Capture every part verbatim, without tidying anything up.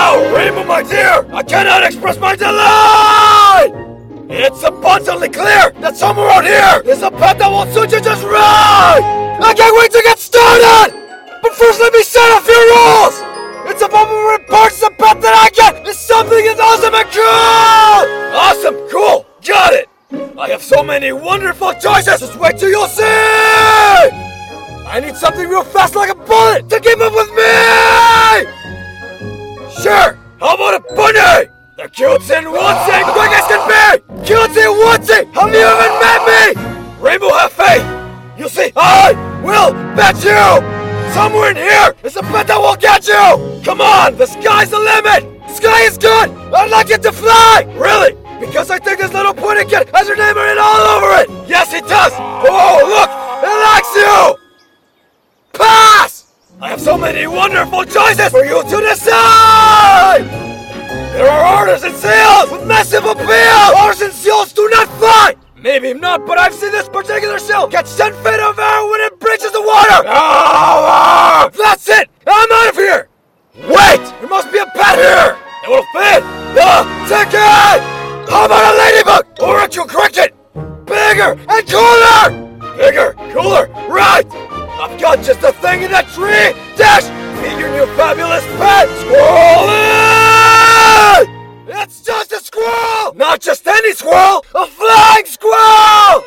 Wow, Rainbow, my dear! I cannot express my delight! It's abundantly clear that somewhere out here is a path that will suit you just right! I can't wait to get started! But first let me set a few rules! It's about more important the path that I get is something that's awesome and cool! Awesome, cool, got it! I have so many wonderful choices, just wait till you'll see! I need something real fast like a bullet to keep up with me! Sure, how about a bunny? The cutesy and wootsy and quick as can be! Cutesy and wootsy, have you even met me? Rainbow, have faith! You see, I will bet you! Somewhere in here is a bet that will get you! Come on, the sky's the limit! Sky is good! I'd like it to fly! Really? Because I think this little pointy kid has your name written all over it! Yes, it does! Oh, look! It likes you! Pass! I have so many wonderful choices for you to decide! There are orders and seals with massive appeal! Orders and seals do not fly! Maybe not, but I've seen this particular seal catch ten feet of air when it breaches the water! Oh, that's it! I'm out of here! Wait! There must be a pet here! It will fit the ticket! How about a ladybug or a true cricket? Bigger and cooler! Bigger, cooler, right! I've got just a thing in that tree! Dash! Meet your new fabulous pet! Squirrel! It's just a squirrel! Not just any squirrel! A flying squirrel!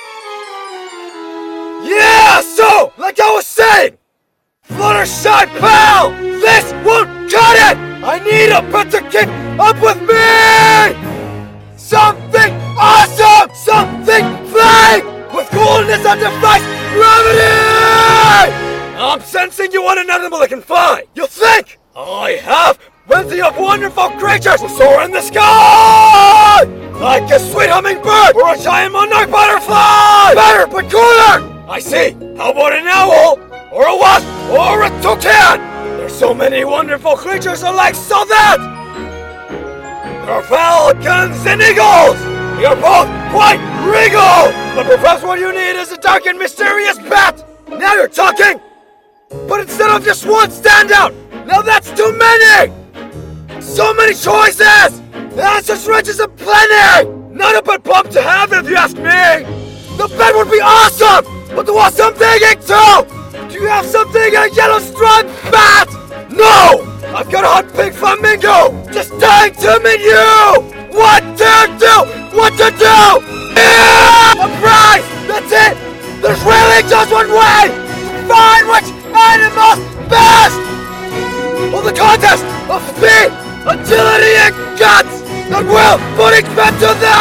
Yeah, so, like I was saying! Fluttershy pal! This won't cut it! I need a pet to keep up with me! Something awesome! Something flying! With coolness that defies gravity! I'm sensing you want an animal that can fly! You think? I have plenty of wonderful creatures who soar in the sky! Like a sweet hummingbird or a giant monarch butterfly! Better, but cooler! I see! How about an owl? Or a wasp? Or a toucan? There's so many wonderful creatures alike so that there are falcons and eagles! They are both quite regal! But perhaps what you need is a dark and mysterious bat! Now you're talking! But instead of just one standout! Now that's too many! So many choices! The answers riches and plenty! Not a bad pump to have if you ask me! The bat would be awesome! But there was something too! Do you have something a yellow striped bat? No! I've got a hot pink flamingo! Just dying to meet you! What to do? What to do? Yeah! A prize! That's it! There's really just one way! To find which animal's best! Well, the contest of speed, agility, and guts that will put each man to the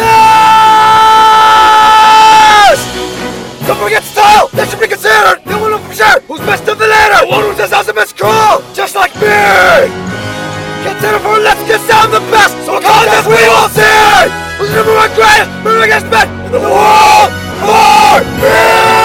test! Don't forget style! That should be considered! No one will for sure who's best of the latter! The one who's as awesome as cool! Just like me! Consider for let's get down the best! So the contest we will see! Who's the number one greatest, moving best in the world for me!